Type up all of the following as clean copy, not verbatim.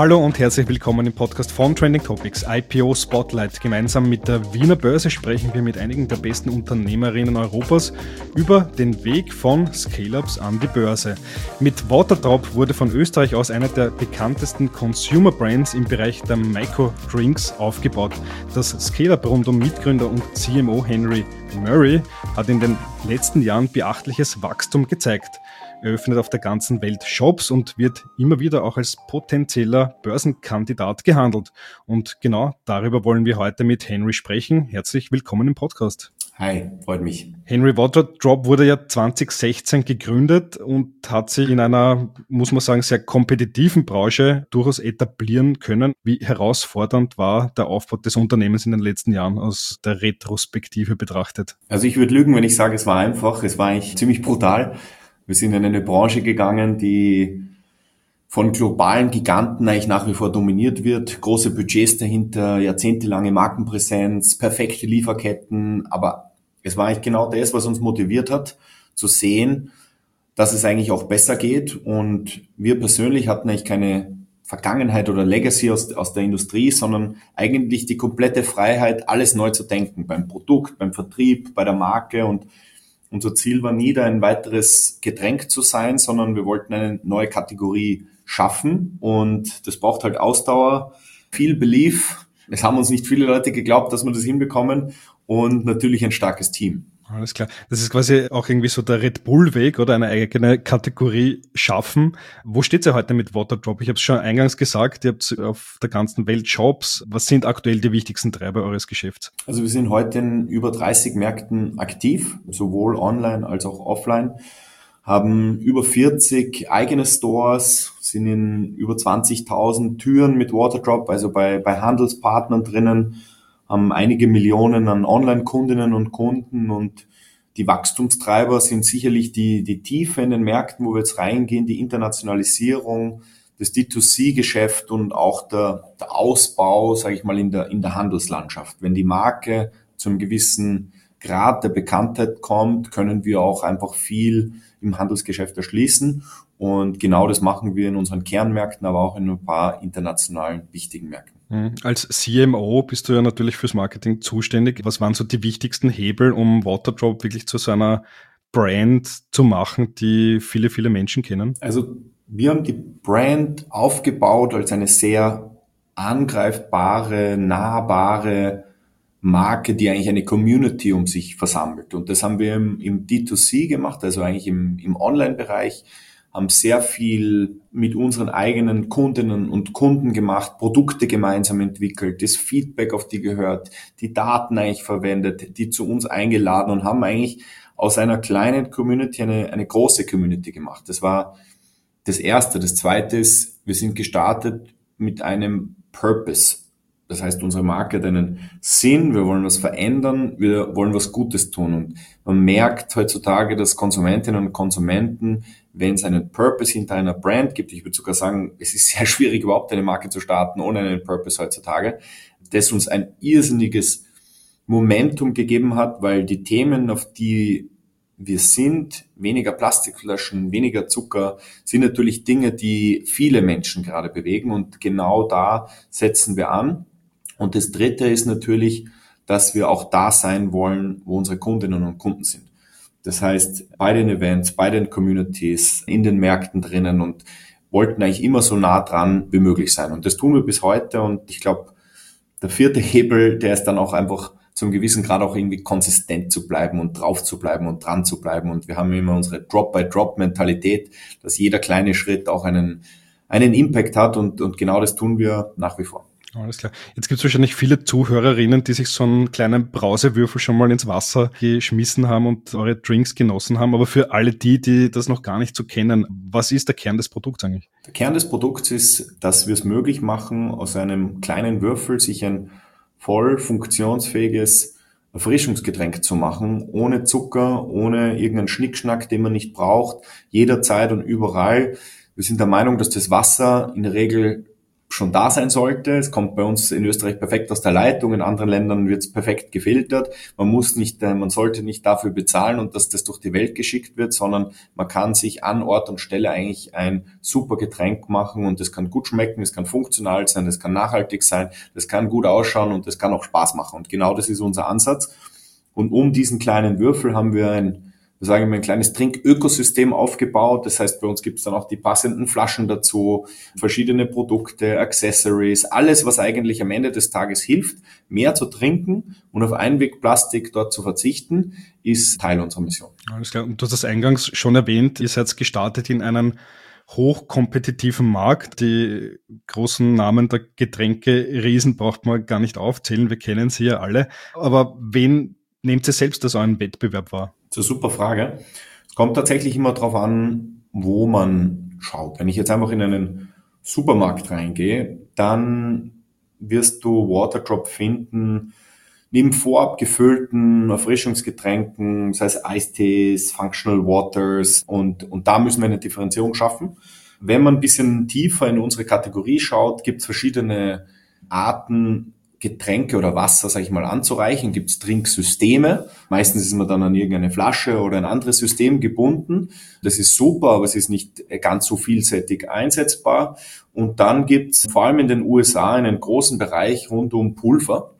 Hallo und herzlich willkommen im Podcast von Trending Topics, IPO Spotlight. Gemeinsam mit der Wiener Börse sprechen wir mit einigen der besten Unternehmerinnen Europas über den Weg von Scale-Ups an die Börse. Mit Waterdrop wurde von Österreich aus einer der bekanntesten Consumer Brands im Bereich der Microdrinks aufgebaut. Das Scale-Up rund um Mitgründer und CMO Henry Murray hat in den letzten Jahren beachtliches Wachstum gezeigt. Eröffnet auf der ganzen Welt Shops und wird immer wieder auch als potenzieller Börsenkandidat gehandelt. Und genau darüber wollen wir heute mit Henry sprechen. Herzlich willkommen im Podcast. Hi, freut mich. Henry Waterdrop wurde ja 2016 gegründet und hat sich in einer, muss man sagen, sehr kompetitiven Branche durchaus etablieren können. Wie herausfordernd war der Aufbau des Unternehmens in den letzten Jahren aus der Retrospektive betrachtet? Also ich würde lügen, wenn ich sage, es war einfach. Es war eigentlich ziemlich brutal. Wir sind in eine Branche gegangen, die von globalen Giganten eigentlich nach wie vor dominiert wird. Große Budgets dahinter, jahrzehntelange Markenpräsenz, perfekte Lieferketten. Aber es war eigentlich genau das, was uns motiviert hat, zu sehen, dass es eigentlich auch besser geht. Und wir persönlich hatten eigentlich keine Vergangenheit oder Legacy aus der Industrie, sondern eigentlich die komplette Freiheit, alles neu zu denken. Beim Produkt, beim Vertrieb, bei der Marke. Und unser Ziel war nie, da ein weiteres Getränk zu sein, sondern wir wollten eine neue Kategorie schaffen und das braucht halt Ausdauer, viel Belief. Es haben uns nicht viele Leute geglaubt, dass wir das hinbekommen und natürlich ein starkes Team. Alles klar. Das ist quasi auch irgendwie so der Red Bull-Weg oder eine eigene Kategorie schaffen. Wo steht ihr heute mit Waterdrop? Ich habe es schon eingangs gesagt, ihr habt auf der ganzen Welt Shops. Was sind aktuell die wichtigsten Treiber eures Geschäfts? Also wir sind heute in über 30 Märkten aktiv, sowohl online als auch offline, haben über 40 eigene Stores, sind in über 20.000 Türen mit Waterdrop, also bei Handelspartnern drinnen, haben einige Millionen an Online-Kundinnen und Kunden und die Wachstumstreiber sind sicherlich die Tiefe in den Märkten, wo wir jetzt reingehen, die Internationalisierung, das D2C-Geschäft und auch der Ausbau, sage ich mal, in der Handelslandschaft. Wenn die Marke zu einem gewissen Grad der Bekanntheit kommt, können wir auch einfach viel im Handelsgeschäft erschließen. Und genau das machen wir in unseren Kernmärkten, aber auch in ein paar internationalen wichtigen Märkten. Als CMO bist du ja natürlich fürs Marketing zuständig. Was waren so die wichtigsten Hebel, um Waterdrop wirklich zu so einer Brand zu machen, die viele, viele Menschen kennen? Also wir haben die Brand aufgebaut als eine sehr angreifbare, nahbare Marke, die eigentlich eine Community um sich versammelt. Und das haben wir im D2C gemacht, also eigentlich im Online-Bereich, haben sehr viel mit unseren eigenen Kundinnen und Kunden gemacht, Produkte gemeinsam entwickelt, das Feedback auf die gehört, die Daten eigentlich verwendet, die zu uns eingeladen und haben eigentlich aus einer kleinen Community eine große Community gemacht. Das war das Erste. Das Zweite ist, wir sind gestartet mit einem Purpose. Das heißt, unsere Marke hat einen Sinn, wir wollen was verändern, wir wollen was Gutes tun. Und man merkt heutzutage, dass Konsumentinnen und Konsumenten, wenn es einen Purpose hinter einer Brand gibt, ich würde sogar sagen, es ist sehr schwierig, überhaupt eine Marke zu starten ohne einen Purpose heutzutage, das uns ein irrsinniges Momentum gegeben hat, weil die Themen, auf die wir sind, weniger Plastik löschen, weniger Zucker, sind natürlich Dinge, die viele Menschen gerade bewegen und genau da setzen wir an. Und das Dritte ist natürlich, dass wir auch da sein wollen, wo unsere Kundinnen und Kunden sind. Das heißt, bei den Events, bei den Communities, in den Märkten drinnen und wollten eigentlich immer so nah dran wie möglich sein. Und das tun wir bis heute. Und ich glaube, der vierte Hebel, der ist dann auch einfach zum gewissen Grad auch irgendwie konsistent zu bleiben und drauf zu bleiben und dran zu bleiben. Und wir haben immer unsere Drop-by-Drop-Mentalität, dass jeder kleine Schritt auch einen Impact hat. Und genau das tun wir nach wie vor. Alles klar. Jetzt gibt es wahrscheinlich viele Zuhörerinnen, die sich so einen kleinen Brausewürfel schon mal ins Wasser geschmissen haben und eure Drinks genossen haben. Aber für alle die das noch gar nicht so kennen, was ist der Kern des Produkts eigentlich? Der Kern des Produkts ist, dass wir es möglich machen, aus einem kleinen Würfel sich ein voll funktionsfähiges Erfrischungsgetränk zu machen, ohne Zucker, ohne irgendeinen Schnickschnack, den man nicht braucht, jederzeit und überall. Wir sind der Meinung, dass das Wasser in der Regel schon da sein sollte. Es kommt bei uns in Österreich perfekt aus der Leitung, in anderen Ländern wird es perfekt gefiltert. Man sollte nicht dafür bezahlen und dass das durch die Welt geschickt wird, sondern man kann sich an Ort und Stelle eigentlich ein super Getränk machen und das kann gut schmecken, es kann funktional sein, es kann nachhaltig sein, das kann gut ausschauen und das kann auch Spaß machen. Und genau das ist unser Ansatz. Und um diesen kleinen Würfel haben wir ein kleines Trinkökosystem aufgebaut. Das heißt, bei uns gibt es dann auch die passenden Flaschen dazu, verschiedene Produkte, Accessories, alles, was eigentlich am Ende des Tages hilft, mehr zu trinken und auf Einwegplastik dort zu verzichten, ist Teil unserer Mission. Alles klar. Und du hast das eingangs schon erwähnt, ihr seid gestartet in einem hochkompetitiven Markt. Die großen Namen der Getränke-Riesen braucht man gar nicht aufzählen, wir kennen sie ja alle. Aber wen nehmt ihr selbst als euren Wettbewerb wahr? Das ist eine super Frage. Es kommt tatsächlich immer darauf an, wo man schaut. Wenn ich jetzt einfach in einen Supermarkt reingehe, dann wirst du Waterdrop finden, neben vorab gefüllten Erfrischungsgetränken, das heißt Eistees, Functional Waters und da müssen wir eine Differenzierung schaffen. Wenn man ein bisschen tiefer in unsere Kategorie schaut, gibt es verschiedene Arten, Getränke oder Wasser, sage ich mal, anzureichen, gibt es Trinksysteme. Meistens ist man dann an irgendeine Flasche oder ein anderes System gebunden. Das ist super, aber es ist nicht ganz so vielseitig einsetzbar. Und dann gibt es vor allem in den USA einen großen Bereich rund um Pulver.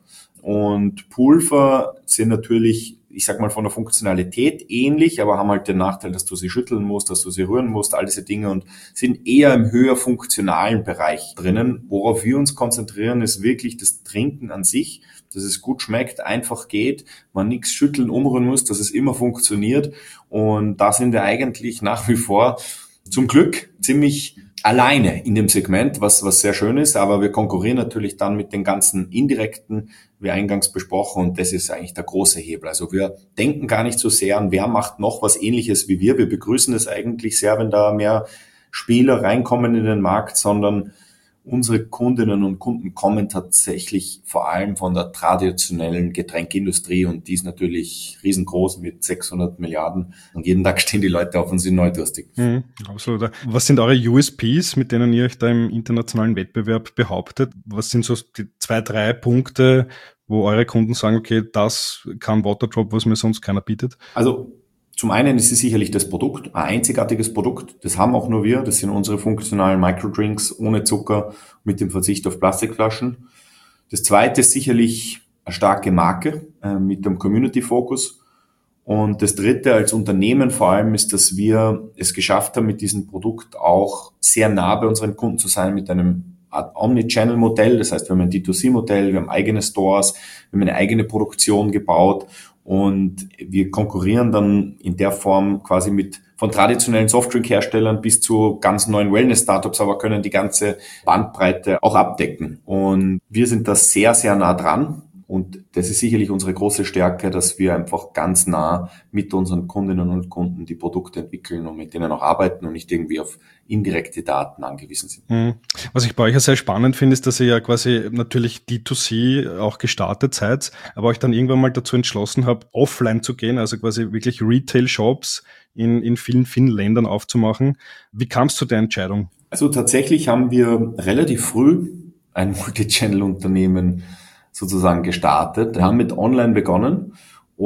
Und Pulver sind natürlich, ich sag mal, von der Funktionalität ähnlich, aber haben halt den Nachteil, dass du sie schütteln musst, dass du sie rühren musst, all diese Dinge und sind eher im höher funktionalen Bereich drinnen. Worauf wir uns konzentrieren, ist wirklich das Trinken an sich, dass es gut schmeckt, einfach geht, man nichts schütteln, umrühren muss, dass es immer funktioniert. Und da sind wir eigentlich nach wie vor zum Glück ziemlich alleine in dem Segment, was sehr schön ist, aber wir konkurrieren natürlich dann mit den ganzen indirekten, wie eingangs besprochen, und das ist eigentlich der große Hebel. Also wir denken gar nicht so sehr an, wer macht noch was Ähnliches wie wir. Wir begrüßen es eigentlich sehr, wenn da mehr Spieler reinkommen in den Markt, sondern unsere Kundinnen und Kunden kommen tatsächlich vor allem von der traditionellen Getränkindustrie und die ist natürlich riesengroß mit 600 Milliarden und jeden Tag stehen die Leute auf und sind neudurstig. Absolut. Was sind eure USPs, mit denen ihr euch da im internationalen Wettbewerb behauptet? Was sind so die 2, 3 Punkte, wo eure Kunden sagen, okay, das kann Waterdrop, was mir sonst keiner bietet? Also zum einen ist es sicherlich das Produkt, ein einzigartiges Produkt. Das haben auch nur wir. Das sind unsere funktionalen Microdrinks ohne Zucker mit dem Verzicht auf Plastikflaschen. Das zweite ist sicherlich eine starke Marke mit dem Community-Fokus. Und das dritte als Unternehmen vor allem ist, dass wir es geschafft haben, mit diesem Produkt auch sehr nah bei unseren Kunden zu sein mit einem Art Omnichannel-Modell. Das heißt, wir haben ein D2C-Modell, wir haben eigene Stores, wir haben eine eigene Produktion gebaut und wir konkurrieren dann in der Form quasi von traditionellen Softdrink-Herstellern bis zu ganz neuen Wellness-Startups, aber können die ganze Bandbreite auch abdecken. Und wir sind da sehr, sehr nah dran. Und das ist sicherlich unsere große Stärke, dass wir einfach ganz nah mit unseren Kundinnen und Kunden die Produkte entwickeln und mit denen auch arbeiten und nicht irgendwie auf indirekte Daten angewiesen sind. Was ich bei euch ja sehr spannend finde, ist, dass ihr ja quasi natürlich D2C auch gestartet seid, aber euch dann irgendwann mal dazu entschlossen habt, offline zu gehen, also quasi wirklich Retail-Shops in vielen, vielen Ländern aufzumachen. Wie kam es zu der Entscheidung? Also tatsächlich haben wir relativ früh ein Multichannel-Unternehmen sozusagen gestartet. Wir haben mit Online begonnen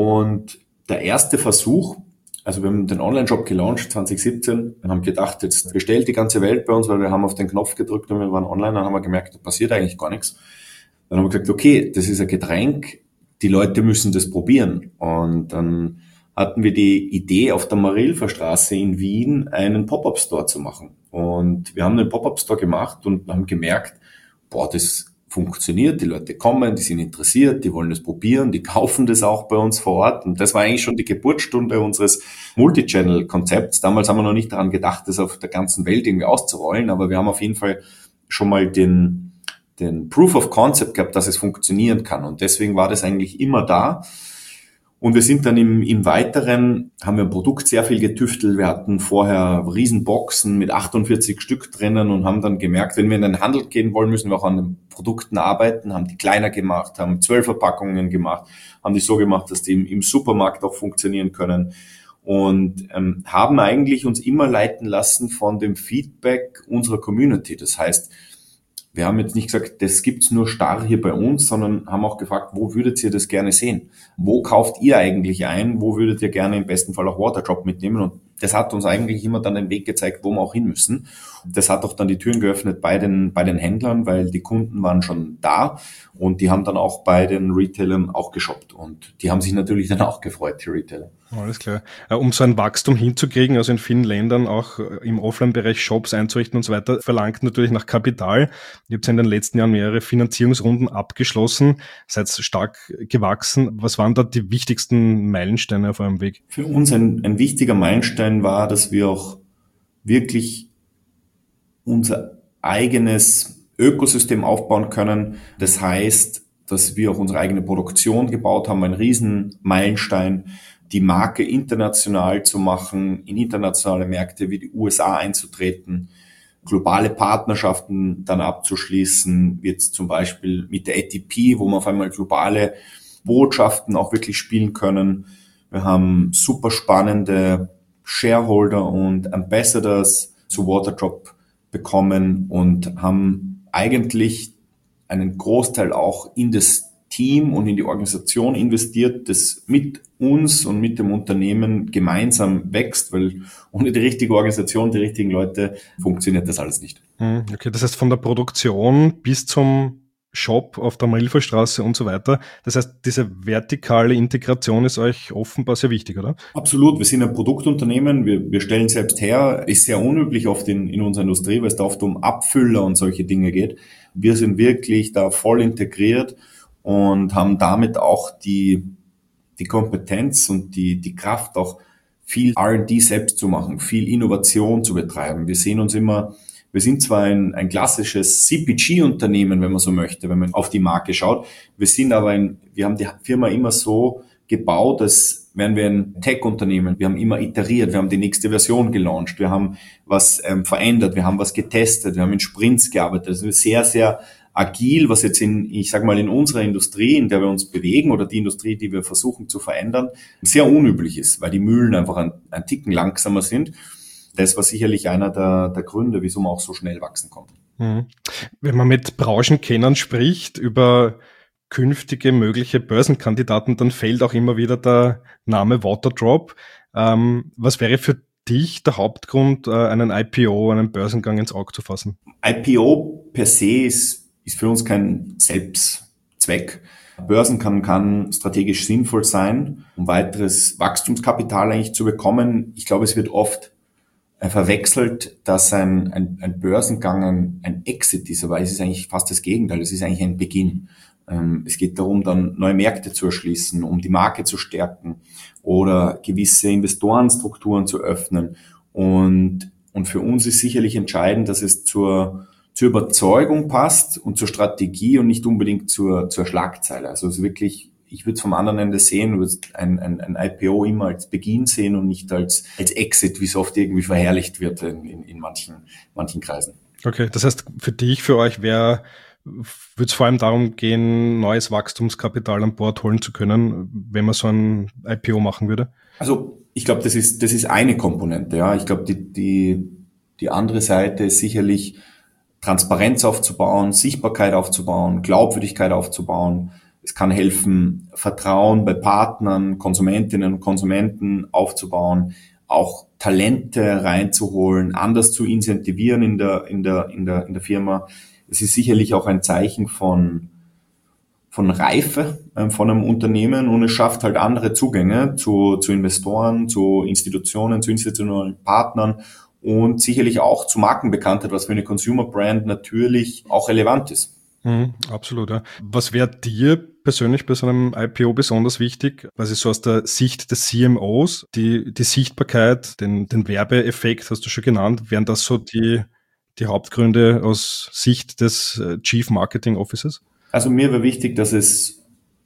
und der erste Versuch, also wir haben den Online-Shop gelauncht 2017 und haben gedacht, jetzt bestellt die ganze Welt bei uns, weil wir haben auf den Knopf gedrückt und wir waren online, dann haben wir gemerkt, da passiert eigentlich gar nichts. Dann haben wir gesagt, okay, das ist ein Getränk, die Leute müssen das probieren. Und dann hatten wir die Idee, auf der Marilfer Straße in Wien einen Pop-Up-Store zu machen. Und wir haben einen Pop-Up-Store gemacht und haben gemerkt, das funktioniert, die Leute kommen, die sind interessiert, die wollen das probieren, die kaufen das auch bei uns vor Ort. Und das war eigentlich schon die Geburtsstunde unseres Multichannel-Konzepts. Damals haben wir noch nicht daran gedacht, das auf der ganzen Welt irgendwie auszurollen, aber wir haben auf jeden Fall schon mal den Proof of Concept gehabt, dass es funktionieren kann. Und deswegen war das eigentlich immer da. Und wir sind dann im Weiteren, haben wir ein Produkt sehr viel getüftelt. Wir hatten vorher Riesenboxen mit 48 Stück drinnen und haben dann gemerkt, wenn wir in den Handel gehen wollen, müssen wir auch an den Produkten arbeiten, haben die kleiner gemacht, haben 12 Verpackungen gemacht, haben die so gemacht, dass die im Supermarkt auch funktionieren können und haben eigentlich uns immer leiten lassen von dem Feedback unserer Community. Das heißt, Wir haben jetzt nicht gesagt, das gibt's nur starr hier bei uns, sondern haben auch gefragt, wo würdet ihr das gerne sehen? Wo kauft ihr eigentlich ein? Wo würdet ihr gerne im besten Fall auch Waterdrop mitnehmen? Und das hat uns eigentlich immer dann den Weg gezeigt, wo wir auch hin müssen. Das hat auch dann die Türen geöffnet bei den Händlern, weil die Kunden waren schon da und die haben dann auch bei den Retailern auch geshoppt. Und die haben sich natürlich dann auch gefreut, die Retailer. Alles klar. Um so ein Wachstum hinzukriegen, also in vielen Ländern auch im Offline-Bereich Shops einzurichten und so weiter, verlangt natürlich nach Kapital. Ihr habt in den letzten Jahren mehrere Finanzierungsrunden abgeschlossen, seid stark gewachsen. Was waren da die wichtigsten Meilensteine auf eurem Weg? Für uns ein wichtiger Meilenstein war, dass wir auch wirklich unser eigenes Ökosystem aufbauen können. Das heißt, dass wir auch unsere eigene Produktion gebaut haben, ein Riesenmeilenstein, die Marke international zu machen, in internationale Märkte wie die USA einzutreten, globale Partnerschaften dann abzuschließen, jetzt zum Beispiel mit der ATP, wo wir auf einmal globale Botschaften auch wirklich spielen können. Wir haben super spannende Shareholder und Ambassadors zu Waterdrop bekommen und haben eigentlich einen Großteil auch in das Team und in die Organisation investiert, das mit uns und mit dem Unternehmen gemeinsam wächst, weil ohne die richtige Organisation, die richtigen Leute funktioniert das alles nicht. Okay, das heißt von der Produktion bis zum Shop auf der Marilferstraße und so weiter. Das heißt, diese vertikale Integration ist euch offenbar sehr wichtig, oder? Absolut. Wir sind ein Produktunternehmen. Wir stellen selbst her. Ist sehr unüblich oft in unserer Industrie, weil es da oft um Abfüller und solche Dinge geht. Wir sind wirklich da voll integriert und haben damit auch die Kompetenz und die Kraft, auch viel R&D selbst zu machen, viel Innovation zu betreiben. Wir sehen uns immer, wir sind zwar ein klassisches CPG-Unternehmen, wenn man so möchte, wenn man auf die Marke schaut. Wir haben die Firma immer so gebaut, als wären wir ein Tech-Unternehmen. Wir haben immer iteriert, wir haben die nächste Version gelauncht, wir haben was verändert, wir haben was getestet, wir haben in Sprints gearbeitet. Also sehr, sehr agil, was jetzt in unserer Industrie, in der wir uns bewegen oder die Industrie, die wir versuchen zu verändern, sehr unüblich ist, weil die Mühlen einfach ein Ticken langsamer sind. Das war sicherlich einer der Gründe, wieso man auch so schnell wachsen konnte. Wenn man mit Branchenkennern spricht über künftige mögliche Börsenkandidaten, dann fällt auch immer wieder der Name Waterdrop. Was wäre für dich der Hauptgrund, einen IPO, einen Börsengang ins Auge zu fassen? IPO per se ist für uns kein Selbstzweck. Börsen kann strategisch sinnvoll sein, um weiteres Wachstumskapital eigentlich zu bekommen. Ich glaube, es wird oft verwechselt, dass ein Börsengang ein Exit ist, aber es ist eigentlich fast das Gegenteil. Es ist eigentlich ein Beginn. Es geht darum, dann neue Märkte zu erschließen, um die Marke zu stärken oder gewisse Investorenstrukturen zu öffnen. Und für uns ist sicherlich entscheidend, dass es zur Überzeugung passt und zur Strategie und nicht unbedingt zur Schlagzeile. Also es ist wirklich, ich würde es vom anderen Ende sehen, würde ein IPO immer als Beginn sehen und nicht als Exit, wie es oft irgendwie verherrlicht wird in manchen Kreisen. Okay, das heißt, für euch würde es vor allem darum gehen, neues Wachstumskapital an Bord holen zu können, wenn man so ein IPO machen würde? Also ich glaube, das ist eine Komponente. Ja, ich glaube, die andere Seite ist sicherlich Transparenz aufzubauen, Sichtbarkeit aufzubauen, Glaubwürdigkeit aufzubauen. Es kann helfen, Vertrauen bei Partnern, Konsumentinnen und Konsumenten aufzubauen, auch Talente reinzuholen, anders zu incentivieren in der Firma. Es ist sicherlich auch ein Zeichen von Reife von einem Unternehmen und es schafft halt andere Zugänge zu Investoren, zu Institutionen, zu institutionellen Partnern und sicherlich auch zu Markenbekanntheit, was für eine Consumer Brand natürlich auch relevant ist. Absolut, ja. Was wäre dir persönlich bei so einem IPO besonders wichtig? Also so aus der Sicht des CMOs, die Sichtbarkeit, den Werbeeffekt hast du schon genannt. Wären das so die Hauptgründe aus Sicht des Chief Marketing Officers? Also mir wäre wichtig, dass es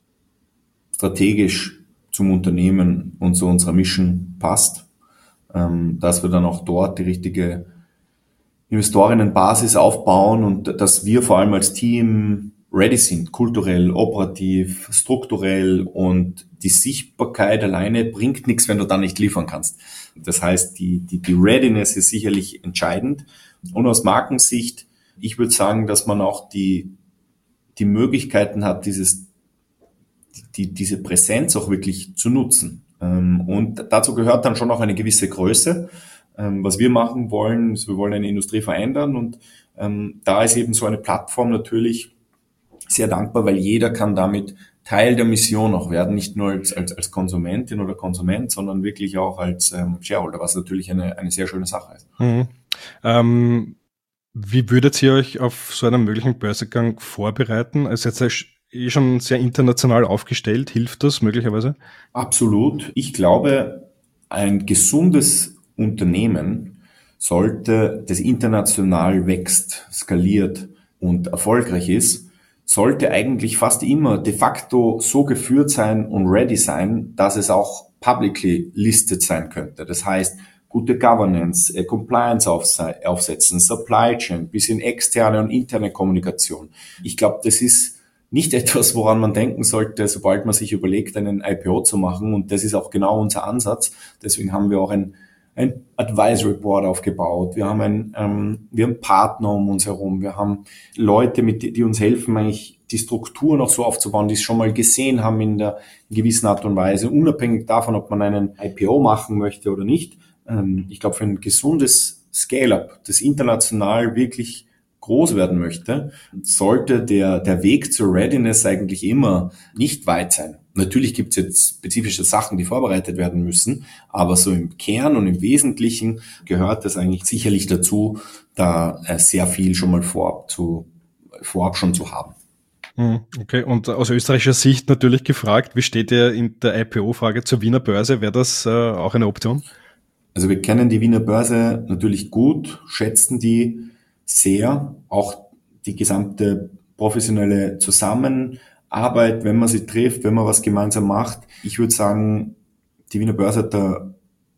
strategisch zum Unternehmen und zu unserer Mission passt, dass wir dann auch dort die richtige Investorinnenbasis aufbauen und dass wir vor allem als Team ready sind, kulturell, operativ, strukturell und die Sichtbarkeit alleine bringt nichts, wenn du dann nicht liefern kannst. Das heißt, die Readiness ist sicherlich entscheidend und aus Markensicht ich würde sagen, dass man auch die Möglichkeiten hat, diese Präsenz auch wirklich zu nutzen. Und dazu gehört dann schon auch eine gewisse Größe. Was wir machen wollen, ist, wir wollen eine Industrie verändern und da ist eben so eine Plattform natürlich sehr dankbar, weil jeder kann damit Teil der Mission auch werden, nicht nur als Konsumentin oder Konsument, sondern wirklich auch als Shareholder, was natürlich eine sehr schöne Sache ist. Mhm. Wie würdet ihr euch auf so einen möglichen Börsegang vorbereiten? Also jetzt schon sehr international aufgestellt. Hilft das möglicherweise? Absolut. Ich glaube, ein gesundes Unternehmen sollte, das international wächst, skaliert und erfolgreich ist, sollte eigentlich fast immer de facto so geführt sein und ready sein, dass es auch publicly listed sein könnte. Das heißt, gute Governance, Compliance aufsetzen, Supply Chain, bisschen externe und interne Kommunikation. Ich glaube, das ist nicht etwas, woran man denken sollte, sobald man sich überlegt, einen IPO zu machen. Und das ist auch genau unser Ansatz. Deswegen haben wir auch ein Advisory Board aufgebaut. Wir haben Partner um uns herum. Wir haben Leute, die uns helfen, eigentlich die Struktur noch so aufzubauen, die es schon mal gesehen haben in gewissen Art und Weise, unabhängig davon, ob man einen IPO machen möchte oder nicht. Ich glaube, für ein gesundes Scale-up, das international wirklich groß werden möchte, sollte der Weg zur Readiness eigentlich immer nicht weit sein. Natürlich gibt es jetzt spezifische Sachen, die vorbereitet werden müssen, aber so im Kern und im Wesentlichen gehört das eigentlich sicherlich dazu, da sehr viel schon mal vorab schon zu haben. Okay, und aus österreichischer Sicht natürlich gefragt, wie steht ihr in der IPO-Frage zur Wiener Börse? Wäre das auch eine Option? Also wir kennen die Wiener Börse natürlich gut, schätzen die sehr, auch die gesamte professionelle Zusammenarbeit, wenn man sie trifft, wenn man was gemeinsam macht. Ich würde sagen, die Wiener Börse hat eine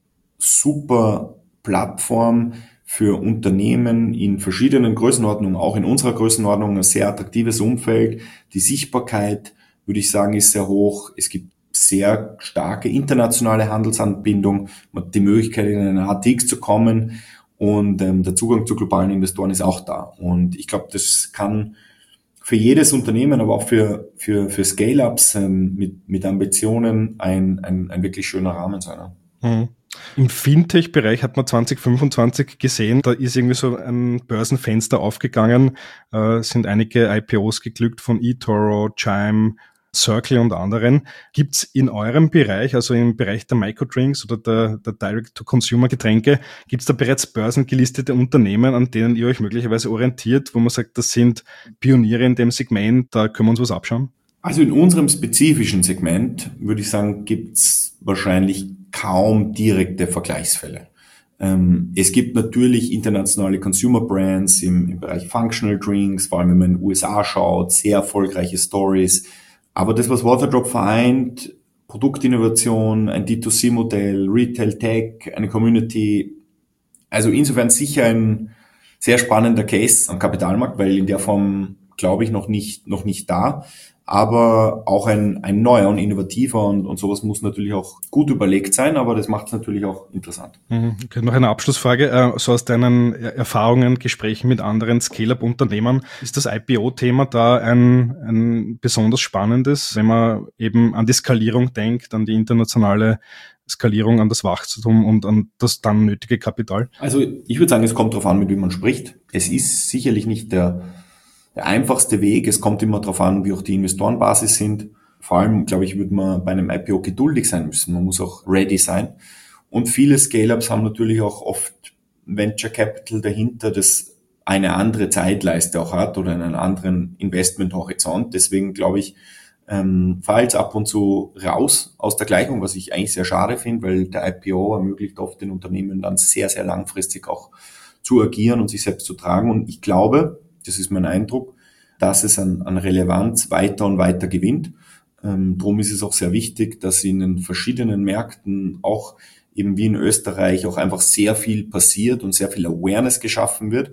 super Plattform für Unternehmen in verschiedenen Größenordnungen, auch in unserer Größenordnung, ein sehr attraktives Umfeld. Die Sichtbarkeit, würde ich sagen, ist sehr hoch. Es gibt sehr starke internationale Handelsanbindung. Man hat die Möglichkeit, in einen ATX zu kommen. Und der Zugang zu globalen Investoren ist auch da. Und ich glaube, das kann für jedes Unternehmen, aber auch für Scale-Ups mit Ambitionen ein wirklich schöner Rahmen sein. Mhm. Im Fintech-Bereich hat man 2025 gesehen, da ist irgendwie so ein Börsenfenster aufgegangen, sind einige IPOs geglückt von eToro, Chime, Circle und anderen. Gibt's in eurem Bereich, also im Bereich der Microdrinks oder der Direct-to-Consumer-Getränke, gibt's da bereits börsengelistete Unternehmen, an denen ihr euch möglicherweise orientiert, wo man sagt, das sind Pioniere in dem Segment, da können wir uns was abschauen? Also in unserem spezifischen Segment, würde ich sagen, gibt's wahrscheinlich kaum direkte Vergleichsfälle. Es gibt natürlich internationale Consumer Brands im Bereich Functional Drinks, vor allem wenn man in den USA schaut, sehr erfolgreiche Stories. Aber das, was Waterdrop vereint, Produktinnovation, ein D2C-Modell, Retail Tech, eine Community, also insofern sicher ein sehr spannender Case am Kapitalmarkt, weil in der Form, glaube ich, noch nicht da. Aber auch ein neuer und innovativer und sowas muss natürlich auch gut überlegt sein, aber das macht es natürlich auch interessant. Okay, noch eine Abschlussfrage. So aus deinen Erfahrungen, Gesprächen mit anderen Scale-Up-Unternehmern, ist das IPO-Thema da ein besonders spannendes, wenn man eben an die Skalierung denkt, an die internationale Skalierung, an das Wachstum und an das dann nötige Kapital? Also ich würde sagen, es kommt darauf an, mit wem man spricht. Es ist sicherlich nicht der einfachste Weg. Es kommt immer darauf an, wie auch die Investorenbasis sind. Vor allem, glaube ich, würde man bei einem IPO geduldig sein müssen. Man muss auch ready sein. Und viele Scale-Ups haben natürlich auch oft Venture Capital dahinter, das eine andere Zeitleiste auch hat oder einen anderen Investmenthorizont. Deswegen glaube ich, fällt es ab und zu raus aus der Gleichung, was ich eigentlich sehr schade finde, weil der IPO ermöglicht oft den Unternehmen dann sehr, sehr langfristig auch zu agieren und sich selbst zu tragen. Und ich glaube, das ist mein Eindruck, dass es an Relevanz weiter und weiter gewinnt. Darum ist es auch sehr wichtig, dass in den verschiedenen Märkten auch eben wie in Österreich auch einfach sehr viel passiert und sehr viel Awareness geschaffen wird,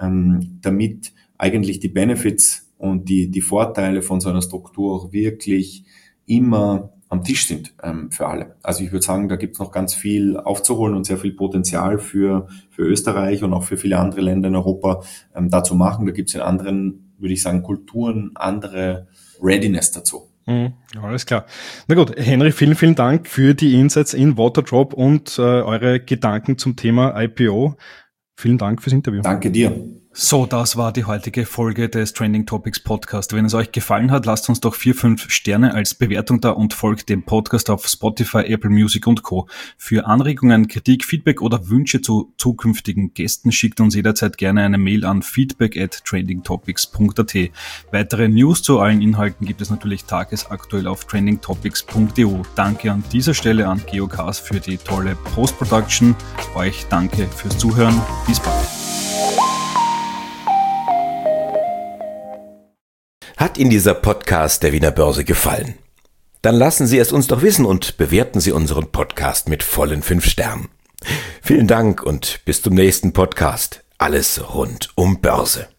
damit eigentlich die Benefits und die Vorteile von so einer Struktur auch wirklich immer am Tisch sind für alle. Also ich würde sagen, da gibt es noch ganz viel aufzuholen und sehr viel Potenzial für Österreich und auch für viele andere Länder in Europa da zu machen. Da gibt es in anderen, würde ich sagen, Kulturen andere Readiness dazu. Alles klar. Na gut, Henry, vielen, vielen Dank für die Insights in Waterdrop und eure Gedanken zum Thema IPO. Vielen Dank fürs Interview. Danke dir. So, das war die heutige Folge des Trending Topics Podcast. Wenn es euch gefallen hat, lasst uns doch 4-5 Sterne als Bewertung da und folgt dem Podcast auf Spotify, Apple Music und Co. Für Anregungen, Kritik, Feedback oder Wünsche zu zukünftigen Gästen schickt uns jederzeit gerne eine Mail an feedback@trendingtopics.at. Weitere News zu allen Inhalten gibt es natürlich tagesaktuell auf trendingtopics.eu. Danke an dieser Stelle an Geocast für die tolle Post-Production. Euch danke fürs Zuhören. Bis bald. Hat Ihnen dieser Podcast der Wiener Börse gefallen? Dann lassen Sie es uns doch wissen und bewerten Sie unseren Podcast mit vollen 5 Sternen. Vielen Dank und bis zum nächsten Podcast. Alles rund um Börse.